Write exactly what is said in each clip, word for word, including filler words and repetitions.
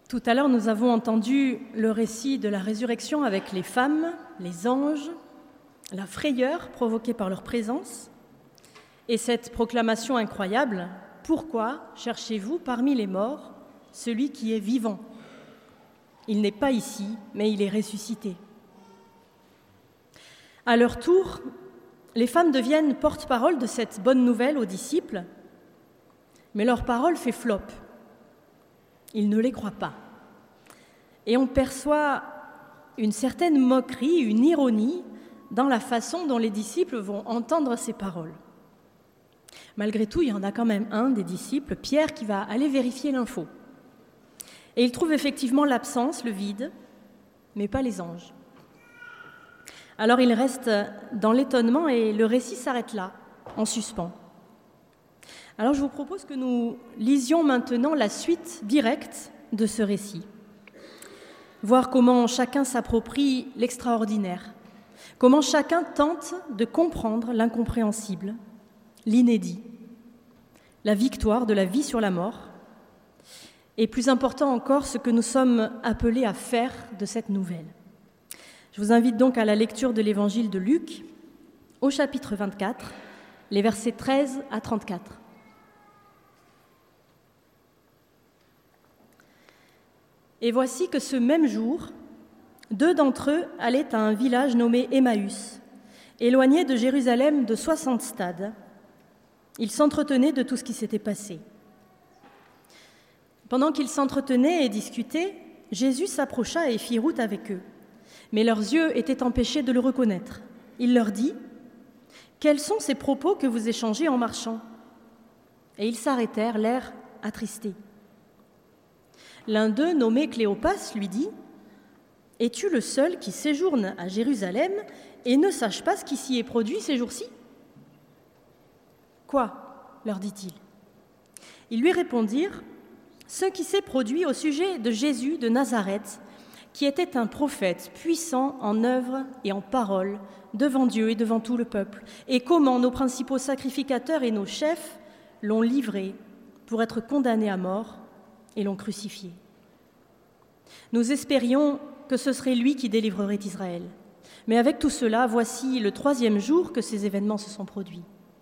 Tout à l'heure, nous avons entendu le récit de la résurrection avec les femmes, les anges, la frayeur provoquée par leur présence et cette proclamation incroyable « Pourquoi cherchez-vous parmi les morts celui qui est vivant ? Il n'est pas ici, mais il est ressuscité. » À leur tour, les femmes deviennent porte-parole de cette bonne nouvelle aux disciples, mais leur parole fait flop. Ils ne les croient pas. Et on perçoit une certaine moquerie, une ironie dans la façon dont les disciples vont entendre ces paroles. Malgré tout, il y en a quand même un des disciples, Pierre, qui va aller vérifier l'info. Et il trouve effectivement l'absence, le vide, mais pas les anges. Alors il reste dans l'étonnement et le récit s'arrête là, en suspens. Alors je vous propose que nous lisions maintenant la suite directe de ce récit. Voir comment chacun s'approprie l'extraordinaire, comment chacun tente de comprendre l'incompréhensible, l'inédit, la victoire de la vie sur la mort, et plus important encore, ce que nous sommes appelés à faire de cette nouvelle. Je vous invite donc à la lecture de l'évangile de Luc, au chapitre vingt-quatre, les versets treize à trente-quatre. Et voici que ce même jour, deux d'entre eux allaient à un village nommé Emmaüs, éloigné de Jérusalem de soixante stades. Ils s'entretenaient de tout ce qui s'était passé. Pendant qu'ils s'entretenaient et discutaient, Jésus s'approcha et fit route avec eux. Mais leurs yeux étaient empêchés de le reconnaître. Il leur dit « Quels sont ces propos que vous échangez en marchant ?» Et ils s'arrêtèrent, l'air attristé. L'un d'eux, nommé Cléopas, lui dit « Es-tu le seul qui séjourne à Jérusalem et ne sache pas ce qui s'y est produit ces jours-ci ?»« Quoi ?» leur dit-il. Ils lui répondirent « Ce qui s'est produit au sujet de Jésus de Nazareth, qui était un prophète puissant en œuvre et en parole devant Dieu et devant tout le peuple, et comment nos principaux sacrificateurs et nos chefs l'ont livré pour être condamné à mort et l'ont crucifié. Nous espérions que ce serait lui qui délivrerait Israël. Mais avec tout cela, voici le troisième jour que ces événements se sont produits.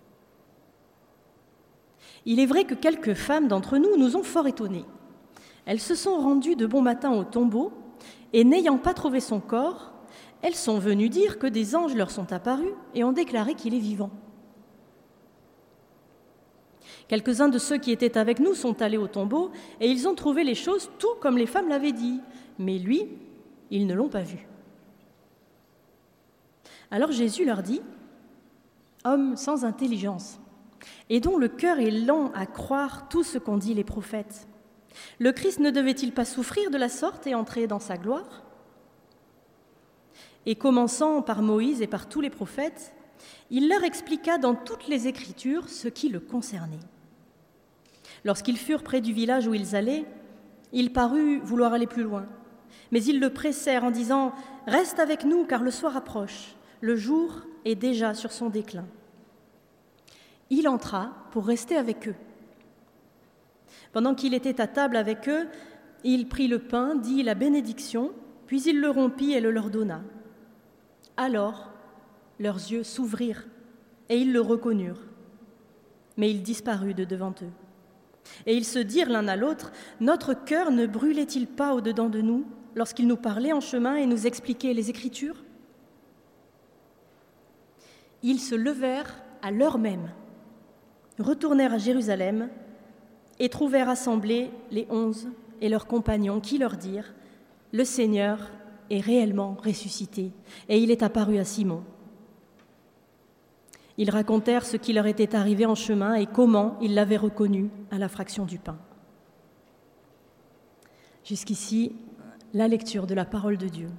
Il est vrai que quelques femmes d'entre nous nous ont fort étonnés. Elles se sont rendues de bon matin au tombeau et n'ayant pas trouvé son corps, elles sont venues dire que des anges leur sont apparus et ont déclaré qu'il est vivant. Quelques-uns de ceux qui étaient avec nous sont allés au tombeau et ils ont trouvé les choses tout comme les femmes l'avaient dit. Mais lui, ils ne l'ont pas vu. Alors Jésus leur dit « Hommes sans intelligence, et dont le cœur est lent à croire tout ce qu'ont dit les prophètes, le Christ ne devait-il pas souffrir de la sorte et entrer dans sa gloire ?» Et commençant par Moïse et par tous les prophètes, il leur expliqua dans toutes les Écritures ce qui le concernait. Lorsqu'ils furent près du village où ils allaient, il parut vouloir aller plus loin. Mais ils le pressèrent en disant « Reste avec nous, car le soir approche, le jour est déjà sur son déclin. » Il entra pour rester avec eux. Pendant qu'il était à table avec eux, il prit le pain, dit la bénédiction, puis il le rompit et le leur donna. Alors, leurs yeux s'ouvrirent et ils le reconnurent, mais il disparut de devant eux. Et ils se dirent l'un à l'autre, « Notre cœur ne brûlait-il pas au-dedans de nous lorsqu'il nous parlait en chemin et nous expliquait les Écritures ?» Ils se levèrent à l'heure même, retournèrent à Jérusalem et trouvèrent assemblés les onze et leurs compagnons qui leur dirent « Le Seigneur est réellement ressuscité et il est apparu à Simon. » Ils racontèrent ce qui leur était arrivé en chemin et comment ils l'avaient reconnu à la fraction du pain. Jusqu'ici, la lecture de la parole de Dieu.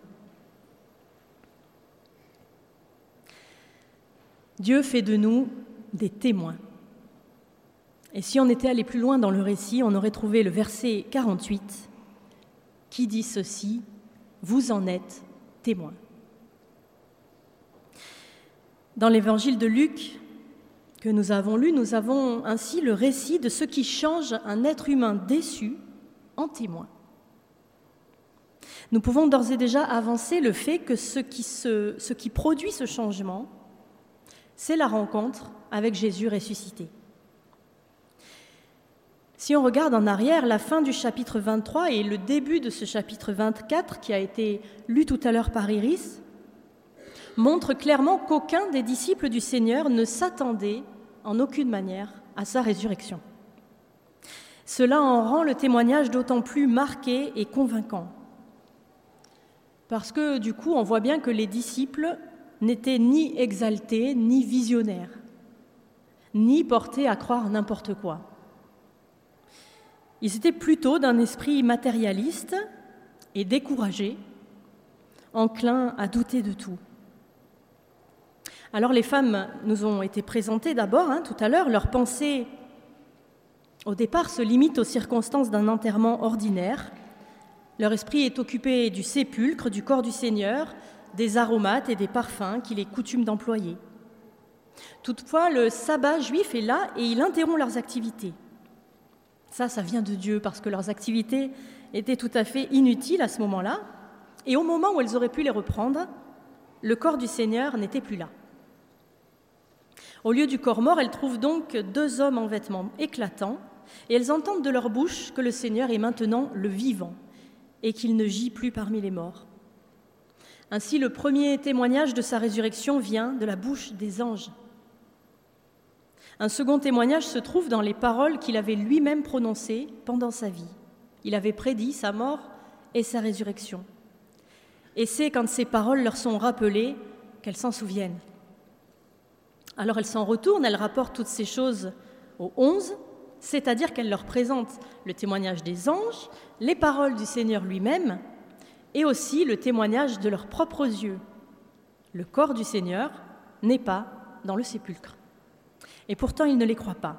Dieu fait de nous des témoins. Et si on était allé plus loin dans le récit, on aurait trouvé le verset quarante-huit qui dit ceci, « Vous en êtes témoins ». Dans l'évangile de Luc que nous avons lu, nous avons ainsi le récit de ce qui change un être humain déçu en témoin. Nous pouvons d'ores et déjà avancer le fait que ce qui, se, ce qui produit ce changement, c'est la rencontre avec Jésus ressuscité. Si on regarde en arrière, la fin du chapitre vingt-trois et le début de ce chapitre vingt-quatre, qui a été lu tout à l'heure par Iris, montrent clairement qu'aucun des disciples du Seigneur ne s'attendait en aucune manière à sa résurrection. Cela en rend le témoignage d'autant plus marqué et convaincant. Parce que du coup, on voit bien que les disciples n'étaient ni exaltés, ni visionnaires, ni portés à croire n'importe quoi. Ils étaient plutôt d'un esprit matérialiste et découragé, enclins à douter de tout. Alors les femmes nous ont été présentées d'abord, hein, tout à l'heure. Leur pensée, au départ, se limite aux circonstances d'un enterrement ordinaire. Leur esprit est occupé du sépulcre, du corps du Seigneur, des aromates et des parfums qu'il est coutume d'employer. Toutefois, le sabbat juif est là et il interrompt leurs activités. Ça, ça vient de Dieu parce que leurs activités étaient tout à fait inutiles à ce moment-là. Et au moment où elles auraient pu les reprendre, le corps du Seigneur n'était plus là. Au lieu du corps mort, elles trouvent donc deux hommes en vêtements éclatants et elles entendent de leur bouche que le Seigneur est maintenant le vivant et qu'il ne gît plus parmi les morts. Ainsi, le premier témoignage de sa résurrection vient de la bouche des anges. Un second témoignage se trouve dans les paroles qu'il avait lui-même prononcées pendant sa vie. Il avait prédit sa mort et sa résurrection. Et c'est quand ces paroles leur sont rappelées qu'elles s'en souviennent. Alors elles s'en retournent, elles rapportent toutes ces choses aux onze, c'est-à-dire qu'elles leur présentent le témoignage des anges, les paroles du Seigneur lui-même, et aussi le témoignage de leurs propres yeux. Le corps du Seigneur n'est pas dans le sépulcre. Et pourtant, ils ne les croient pas.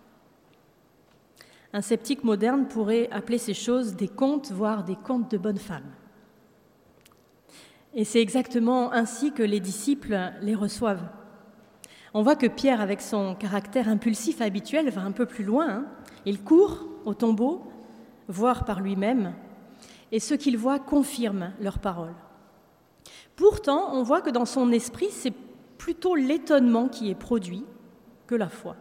Un sceptique moderne pourrait appeler ces choses des contes, voire des contes de bonnes femmes. Et c'est exactement ainsi que les disciples les reçoivent. On voit que Pierre, avec son caractère impulsif habituel, va un peu plus loin. Hein. Il court au tombeau, voir par lui-même, et ce qu'il voit confirme leurs paroles. Pourtant, on voit que dans son esprit, c'est plutôt l'étonnement qui est produit que la foi.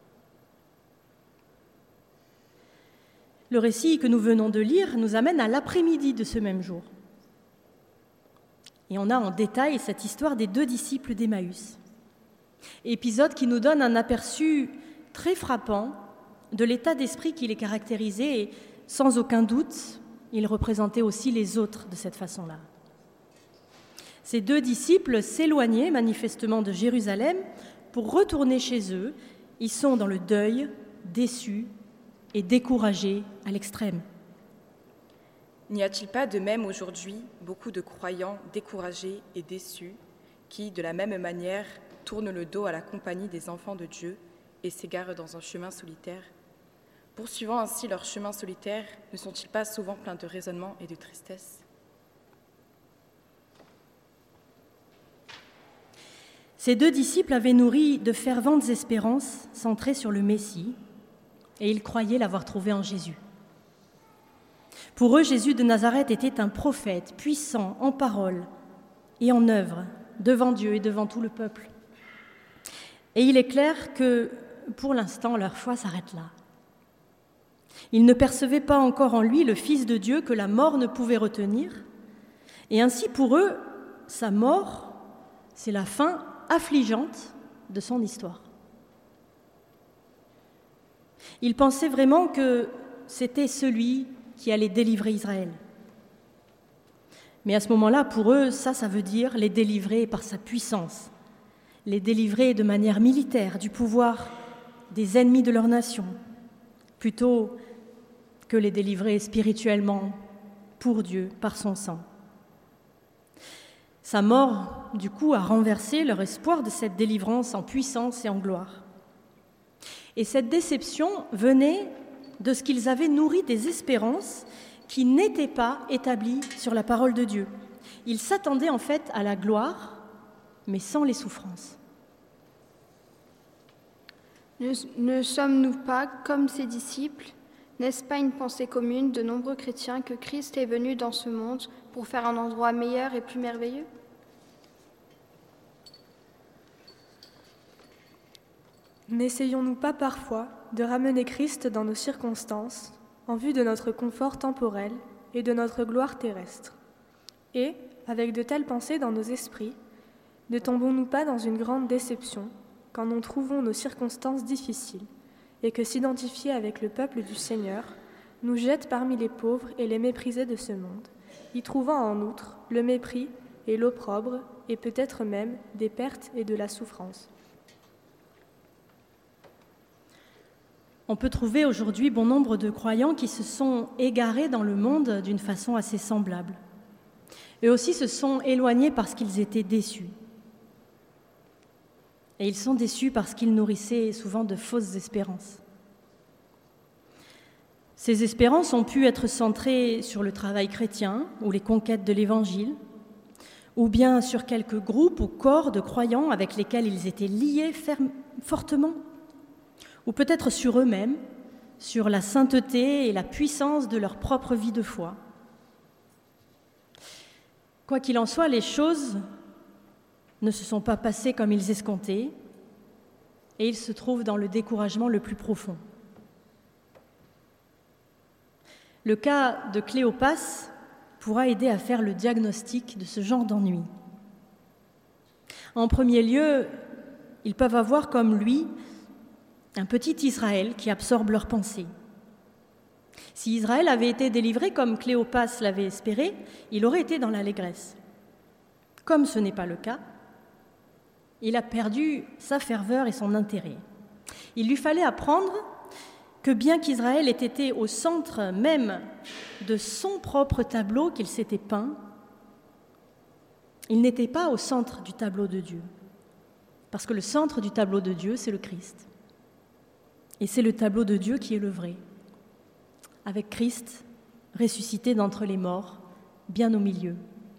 Le récit que nous venons de lire nous amène à l'après-midi de ce même jour. Et on a en détail cette histoire des deux disciples d'Emmaüs. Épisode qui nous donne un aperçu très frappant de l'état d'esprit qui les caractérisait et sans aucun doute, ils représentaient aussi les autres de cette façon-là. Ces deux disciples s'éloignaient manifestement de Jérusalem pour retourner chez eux. Ils sont dans le deuil, déçus et découragés à l'extrême. N'y a-t-il pas de même aujourd'hui beaucoup de croyants découragés et déçus qui, de la même manière, tournent le dos à la compagnie des enfants de Dieu et s'égarent dans un chemin solitaire? Poursuivant ainsi leur chemin solitaire, ne sont-ils pas souvent pleins de raisonnement et de tristesse? Ces deux disciples avaient nourri de ferventes espérances centrées sur le Messie, et ils croyaient l'avoir trouvé en Jésus. Pour eux, Jésus de Nazareth était un prophète puissant en parole et en œuvre devant Dieu et devant tout le peuple. Et il est clair que, pour l'instant, leur foi s'arrête là. Ils ne percevaient pas encore en lui le Fils de Dieu que la mort ne pouvait retenir, et ainsi pour eux, sa mort, c'est la fin affligeante de son histoire. Ils pensaient vraiment que c'était celui qui allait délivrer Israël. Mais à ce moment-là, pour eux, ça, ça veut dire les délivrer par sa puissance, les délivrer de manière militaire du pouvoir des ennemis de leur nation, plutôt que les délivrer spirituellement pour Dieu, par son sang. Sa mort, du coup, a renversé leur espoir de cette délivrance en puissance et en gloire. Et cette déception venait de ce qu'ils avaient nourri des espérances qui n'étaient pas établies sur la parole de Dieu. Ils s'attendaient en fait à la gloire, mais sans les souffrances. Ne, ne sommes-nous pas comme ses disciples, N'est-ce pas une pensée commune de nombreux chrétiens que Christ est venu dans ce monde pour faire un endroit meilleur et plus merveilleux ? N'essayons-nous pas parfois de ramener Christ dans nos circonstances en vue de notre confort temporel et de notre gloire terrestre ? Et, avec de telles pensées dans nos esprits, ne tombons-nous pas dans une grande déception quand nous trouvons nos circonstances difficiles et que s'identifier avec le peuple du Seigneur nous jette parmi les pauvres et les méprisés de ce monde, y trouvant en outre le mépris et l'opprobre et peut-être même des pertes et de la souffrance. On peut trouver aujourd'hui bon nombre de croyants qui se sont égarés dans le monde d'une façon assez semblable. Eux aussi se sont éloignés parce qu'ils étaient déçus. Et ils sont déçus parce qu'ils nourrissaient souvent de fausses espérances. Ces espérances ont pu être centrées sur le travail chrétien ou les conquêtes de l'Évangile, ou bien sur quelques groupes ou corps de croyants avec lesquels ils étaient liés ferme, fortement, ou peut-être sur eux-mêmes, sur la sainteté et la puissance de leur propre vie de foi. Quoi qu'il en soit, les choses ne se sont pas passées comme ils escomptaient et ils se trouvent dans le découragement le plus profond. Le cas de Cléopas pourra aider à faire le diagnostic de ce genre d'ennui. En premier lieu, ils peuvent avoir comme lui un petit Israël qui absorbe leurs pensées. Si Israël avait été délivré comme Cléopas l'avait espéré, il aurait été dans l'allégresse. Comme ce n'est pas le cas, il a perdu sa ferveur et son intérêt. Il lui fallait apprendre que bien qu'Israël ait été au centre même de son propre tableau qu'il s'était peint, il n'était pas au centre du tableau de Dieu. Parce que le centre du tableau de Dieu, c'est le Christ. Et c'est le tableau de Dieu qui est le vrai. Avec Christ ressuscité d'entre les morts, bien au milieu.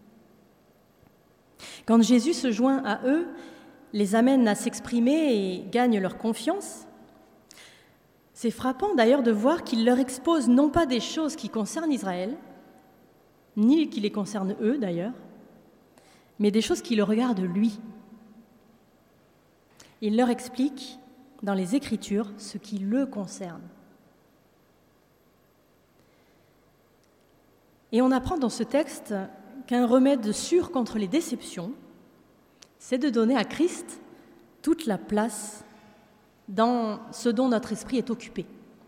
Quand Jésus se joint à eux, les amène à s'exprimer et gagne leur confiance, c'est frappant d'ailleurs de voir qu'il leur expose non pas des choses qui concernent Israël, ni qui les concernent eux d'ailleurs, mais des choses qui le regardent lui. Il leur explique dans les Écritures ce qui le concerne. Et on apprend dans ce texte qu'un remède sûr contre les déceptions, c'est de donner à Christ toute la place dans ce dont notre esprit est occupé.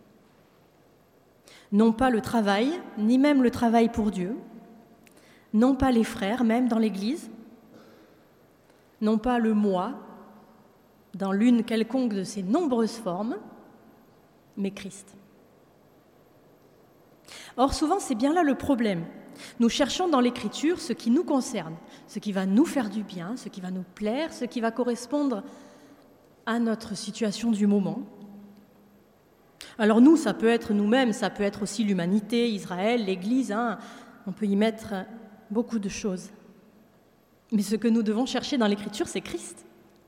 Non pas le travail, ni même le travail pour Dieu, non pas les frères, même dans l'Église, non pas le moi, dans l'une quelconque de ses nombreuses formes, mais Christ. Or, souvent, c'est bien là le problème. Nous cherchons dans l'Écriture ce qui nous concerne, ce qui va nous faire du bien, ce qui va nous plaire, ce qui va correspondre à notre situation du moment. Alors nous, ça peut être nous-mêmes, ça peut être aussi l'humanité, Israël, l'Église, hein, on peut y mettre beaucoup de choses. Mais ce que nous devons chercher dans l'Écriture, c'est Christ.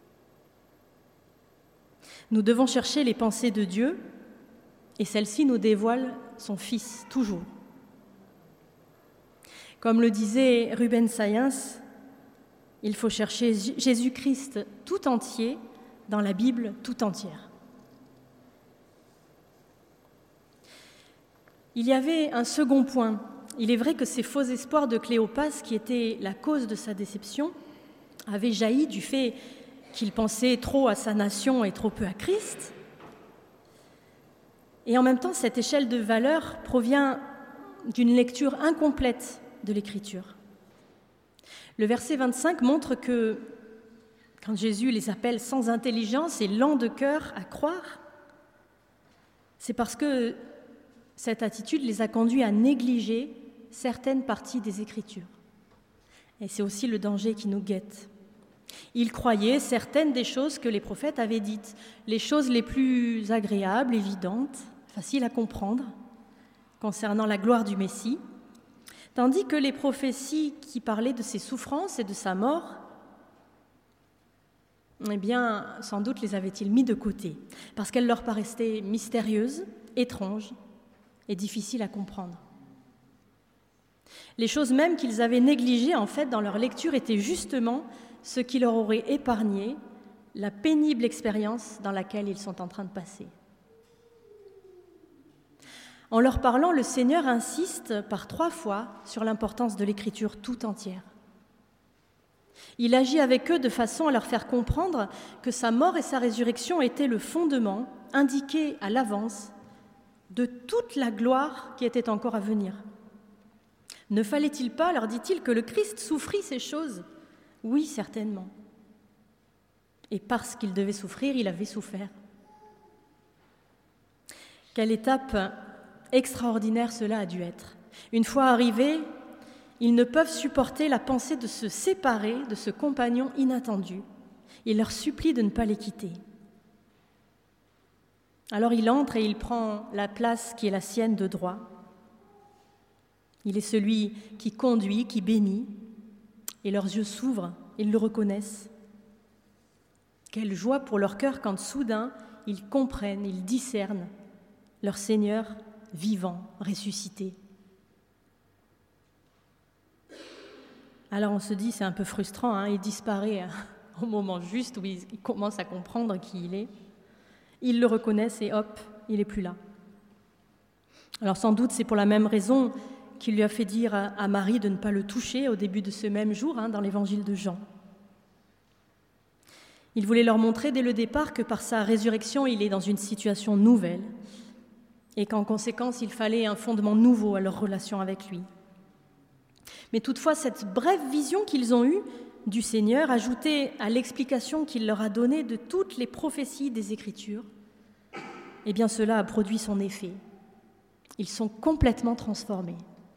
Nous devons chercher les pensées de Dieu, et celle-ci nous dévoile son Fils, toujours. Comme le disait Ruben Sayens, il faut chercher Jésus-Christ tout entier dans la Bible tout entière. Il y avait un second point. Il est vrai que ces faux espoirs de Cléopas, qui étaient la cause de sa déception, avaient jailli du fait qu'il pensait trop à sa nation et trop peu à Christ. Et en même temps, cette échelle de valeur provient d'une lecture incomplète de l'Écriture. Le verset vingt-cinq montre que, quand Jésus les appelle sans intelligence et lents de cœur à croire, c'est parce que cette attitude les a conduits à négliger certaines parties des Écritures. Et c'est aussi le danger qui nous guette. Ils croyaient certaines des choses que les prophètes avaient dites, les choses les plus agréables, évidentes, faciles à comprendre, concernant la gloire du Messie, tandis que les prophéties qui parlaient de ses souffrances et de sa mort, eh bien, sans doute les avaient-ils mis de côté, parce qu'elles leur paraissaient mystérieuses, étranges et difficile à comprendre. Les choses mêmes qu'ils avaient négligées en fait dans leur lecture étaient justement ce qui leur aurait épargné la pénible expérience dans laquelle ils sont en train de passer. En leur parlant, le Seigneur insiste par trois fois sur l'importance de l'Écriture tout entière. Il agit avec eux de façon à leur faire comprendre que sa mort et sa résurrection étaient le fondement indiqué à l'avance de toute la gloire qui était encore à venir. Ne fallait-il pas, leur dit-il, que le Christ souffrit ces choses ? Oui, certainement. Et parce qu'il devait souffrir, il avait souffert. Quelle étape extraordinaire cela a dû être. Une fois arrivés, ils ne peuvent supporter la pensée de se séparer de ce compagnon inattendu. Il leur supplie de ne pas les quitter. Alors il entre et il prend la place qui est la sienne de droit. Il est celui qui conduit, qui bénit, et leurs yeux s'ouvrent, ils le reconnaissent. Quelle joie pour leur cœur quand soudain ils comprennent, ils discernent leur Seigneur vivant, ressuscité. Alors on se dit, c'est un peu frustrant, hein, il disparaît au moment juste où ils commencent à comprendre qui il est. Ils le reconnaissent et hop, il n'est plus là. Alors sans doute c'est pour la même raison qu'il lui a fait dire à Marie de ne pas le toucher au début de ce même jour, hein, dans l'évangile de Jean. Il voulait leur montrer dès le départ que par sa résurrection, il est dans une situation nouvelle et qu'en conséquence, il fallait un fondement nouveau à leur relation avec lui. Mais toutefois, cette brève vision qu'ils ont eue du Seigneur, ajoutée à l'explication qu'il leur a donnée de toutes les prophéties des Écritures, eh bien cela a produit son effet. Ils sont complètement transformés.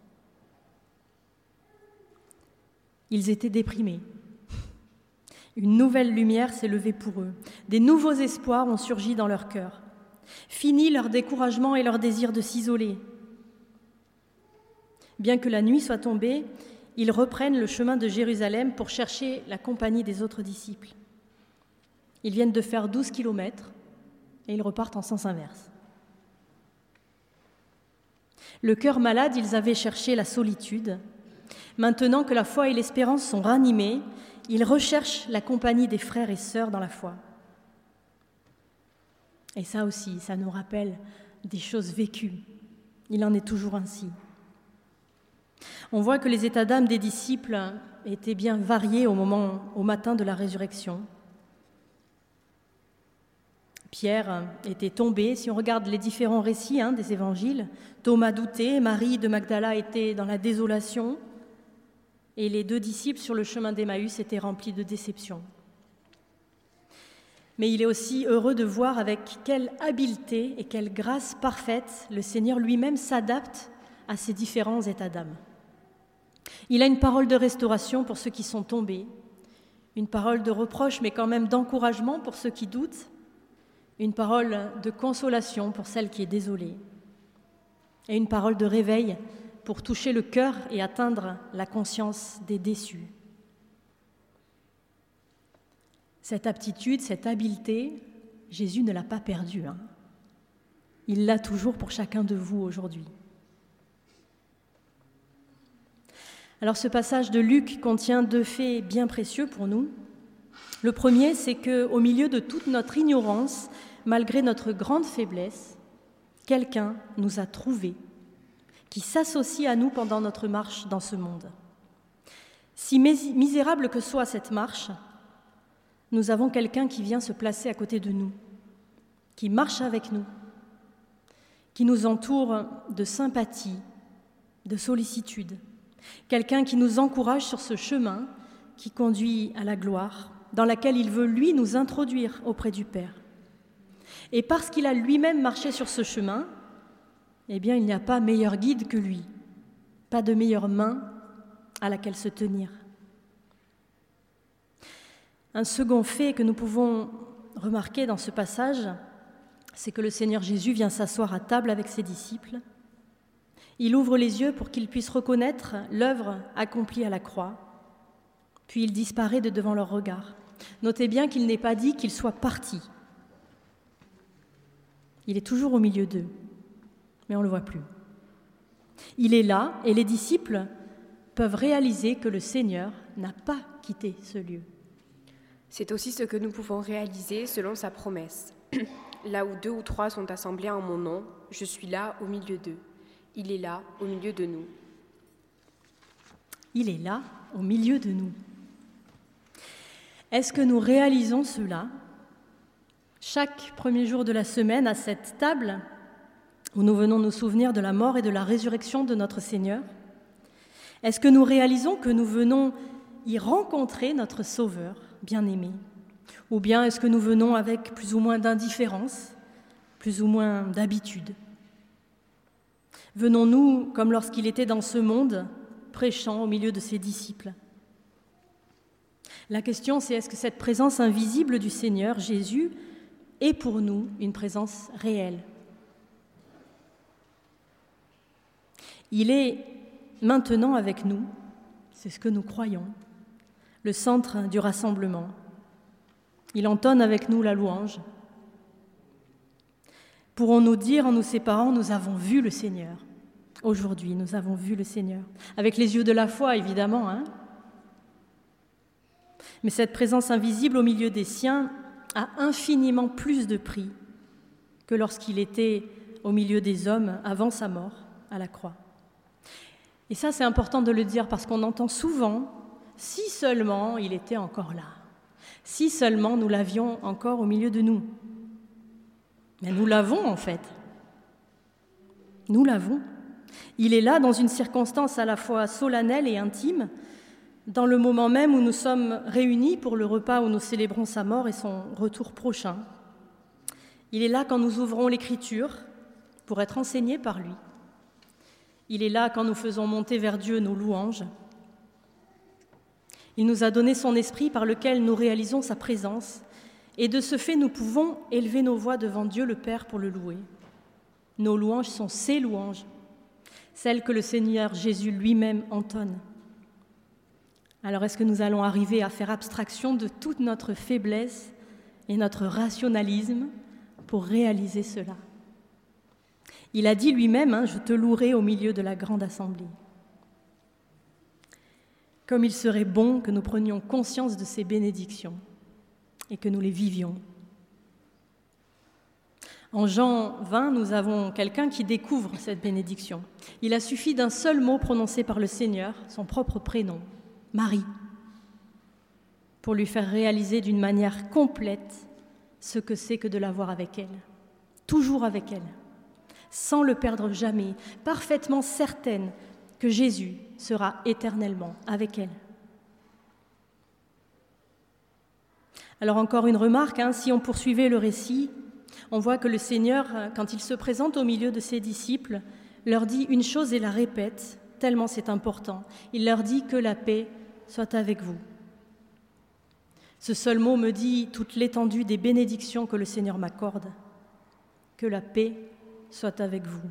Ils étaient déprimés. Une nouvelle lumière s'est levée pour eux. Des nouveaux espoirs ont surgi dans leur cœur. Fini leur découragement et leur désir de s'isoler. Bien que la nuit soit tombée, ils reprennent le chemin de Jérusalem pour chercher la compagnie des autres disciples. Ils viennent de faire douze kilomètres et ils repartent en sens inverse. Le cœur malade, ils avaient cherché la solitude. Maintenant que la foi et l'espérance sont ranimées, ils recherchent la compagnie des frères et sœurs dans la foi. Et ça aussi, ça nous rappelle des choses vécues. Il en est toujours ainsi. On voit que les états d'âme des disciples étaient bien variés au moment, au matin de la résurrection. Pierre était tombé, si on regarde les différents récits hein, des évangiles, Thomas doutait, Marie de Magdala était dans la désolation, et les deux disciples sur le chemin d'Emmaüs étaient remplis de déception. Mais il est aussi heureux de voir avec quelle habileté et quelle grâce parfaite le Seigneur lui-même s'adapte à ces différents états d'âme. Il a une parole de restauration pour ceux qui sont tombés, une parole de reproche mais quand même d'encouragement pour ceux qui doutent, une parole de consolation pour celle qui est désolée, et une parole de réveil pour toucher le cœur et atteindre la conscience des déçus. Cette aptitude, cette habileté, Jésus ne l'a pas perdue. Hein. Il l'a toujours pour chacun de vous aujourd'hui. Alors ce passage de Luc contient deux faits bien précieux pour nous. Le premier, c'est qu'au milieu de toute notre ignorance, malgré notre grande faiblesse, quelqu'un nous a trouvés, qui s'associe à nous pendant notre marche dans ce monde. Si misérable que soit cette marche, nous avons quelqu'un qui vient se placer à côté de nous, qui marche avec nous, qui nous entoure de sympathie, de sollicitude, quelqu'un qui nous encourage sur ce chemin qui conduit à la gloire, dans laquelle il veut, lui, nous introduire auprès du Père. Et parce qu'il a lui-même marché sur ce chemin, eh bien, il n'y a pas meilleur guide que lui, pas de meilleure main à laquelle se tenir. Un second fait que nous pouvons remarquer dans ce passage, c'est que le Seigneur Jésus vient s'asseoir à table avec ses disciples. Il ouvre les yeux pour qu'ils puissent reconnaître l'œuvre accomplie à la croix, puis il disparaît de devant leur regard. Notez bien qu'il n'est pas dit qu'il soit parti. Il est toujours au milieu d'eux, mais on ne le voit plus. Il est là et les disciples peuvent réaliser que le Seigneur n'a pas quitté ce lieu. C'est aussi ce que nous pouvons réaliser selon sa promesse. Là où deux ou trois sont assemblés en mon nom, je suis là au milieu d'eux. Il est là au milieu de nous. Il est là au milieu de nous. Est-ce que nous réalisons cela chaque premier jour de la semaine à cette table où nous venons nous souvenir de la mort et de la résurrection de notre Seigneur? Est-ce que nous réalisons que nous venons y rencontrer notre Sauveur bien-aimé? Ou bien est-ce que nous venons avec plus ou moins d'indifférence, plus ou moins d'habitude? Venons-nous, comme lorsqu'il était dans ce monde, prêchant au milieu de ses disciples? La question, c'est est-ce que cette présence invisible du Seigneur, Jésus, est pour nous une présence réelle? Il est maintenant avec nous, c'est ce que nous croyons, le centre du rassemblement. Il entonne avec nous la louange. Pourrons-nous dire en nous séparant, nous avons vu le Seigneur? Aujourd'hui, nous avons vu le Seigneur. Avec les yeux de la foi, évidemment. Hein? Mais cette présence invisible au milieu des siens a infiniment plus de prix que lorsqu'il était au milieu des hommes avant sa mort à la croix. Et ça, c'est important de le dire parce qu'on entend souvent « si seulement il était encore là ». Si seulement nous l'avions encore au milieu de nous. Mais nous l'avons en fait. Nous l'avons. Il est là dans une circonstance à la fois solennelle et intime, dans le moment même où nous sommes réunis pour le repas où nous célébrons sa mort et son retour prochain. Il est là quand nous ouvrons l'Écriture pour être enseignés par lui. Il est là quand nous faisons monter vers Dieu nos louanges. Il nous a donné son esprit par lequel nous réalisons sa présence et de ce fait nous pouvons élever nos voix devant Dieu le Père pour le louer. Nos louanges sont ses louanges, celles que le Seigneur Jésus lui-même entonne. Alors est-ce que nous allons arriver à faire abstraction de toute notre faiblesse et notre rationalisme pour réaliser cela? Il a dit lui-même, hein, « Je te louerai au milieu de la grande assemblée ». Comme il serait bon que nous prenions conscience de ces bénédictions et que nous les vivions. En Jean vingt, nous avons quelqu'un qui découvre cette bénédiction. Il a suffi d'un seul mot prononcé par le Seigneur, son propre prénom, Marie, pour lui faire réaliser d'une manière complète ce que c'est que de l'avoir avec elle, toujours avec elle, sans le perdre jamais, parfaitement certaine que Jésus sera éternellement avec elle. Alors encore une remarque, hein, si on poursuivait le récit, on voit que le Seigneur, quand il se présente au milieu de ses disciples, leur dit une chose et la répète, tellement c'est important. Il leur dit que la paix soit avec vous. Ce seul mot me dit toute l'étendue des bénédictions que le Seigneur m'accorde. Que la paix soit avec vous.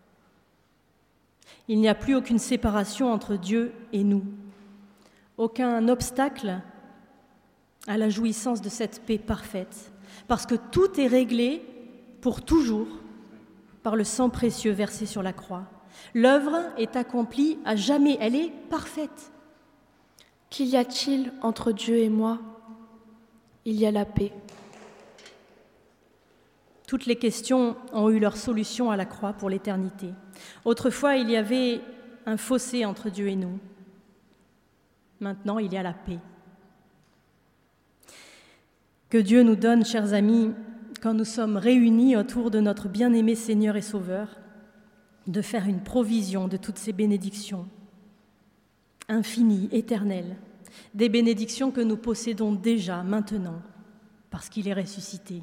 Il n'y a plus aucune séparation entre Dieu et nous, aucun obstacle à la jouissance de cette paix parfaite, parce que tout est réglé pour toujours par le sang précieux versé sur la croix. L'œuvre est accomplie à jamais, elle est parfaite. Qu'y a-t-il entre Dieu et moi? Il y a la paix. Toutes les questions ont eu leur solution à la croix pour l'éternité. Autrefois, il y avait un fossé entre Dieu et nous. Maintenant, il y a la paix. Que Dieu nous donne, chers amis, quand nous sommes réunis autour de notre bien-aimé Seigneur et Sauveur, de faire une provision de toutes ces bénédictions infinies, éternelles, des bénédictions que nous possédons déjà maintenant, parce qu'il est ressuscité.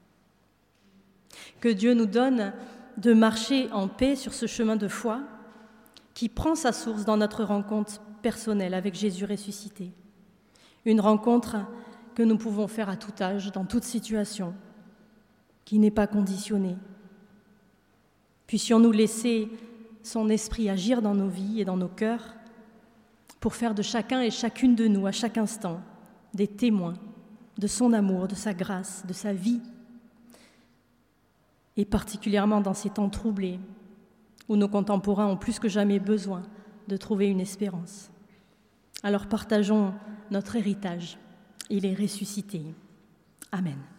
Que Dieu nous donne de marcher en paix sur ce chemin de foi qui prend sa source dans notre rencontre personnelle avec Jésus ressuscité. Une rencontre que nous pouvons faire à tout âge, dans toute situation, qui n'est pas conditionnée. Puissions-nous laisser son esprit agir dans nos vies et dans nos cœurs pour faire de chacun et chacune de nous, à chaque instant, des témoins de son amour, de sa grâce, de sa vie. Et particulièrement dans ces temps troublés, où nos contemporains ont plus que jamais besoin de trouver une espérance. Alors partageons notre héritage. Il est ressuscité. Amen.